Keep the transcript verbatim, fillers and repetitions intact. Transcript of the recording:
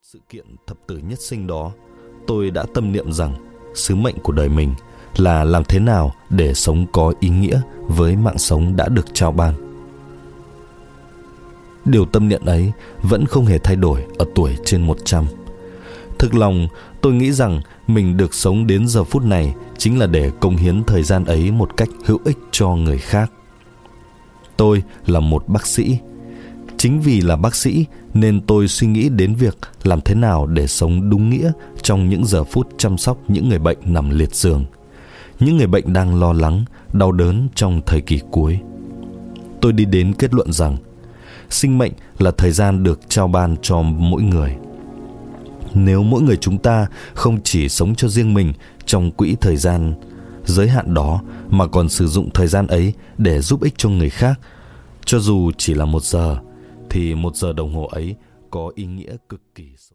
sự kiện thập tử nhất sinh đó, tôi đã tâm niệm rằng sứ mệnh của đời mình là làm thế nào để sống có ý nghĩa với mạng sống đã được trao ban. Điều tâm niệm ấy vẫn không hề thay đổi ở tuổi trên một trăm. Thực lòng, tôi nghĩ rằng mình được sống đến giờ phút này chính là để cống hiến thời gian ấy một cách hữu ích cho người khác. Tôi là một bác sĩ. Chính vì là bác sĩ nên tôi suy nghĩ đến việc làm thế nào để sống đúng nghĩa trong những giờ phút chăm sóc những người bệnh nằm liệt giường, những người bệnh đang lo lắng, đau đớn trong thời kỳ cuối. Tôi đi đến kết luận rằng sinh mệnh là thời gian được trao ban cho mỗi người. Nếu mỗi người chúng ta không chỉ sống cho riêng mình trong quỹ thời gian giới hạn đó mà còn sử dụng thời gian ấy để giúp ích cho người khác, cho dù chỉ là một giờ, thì một giờ đồng hồ ấy có ý nghĩa cực kỳ sâu.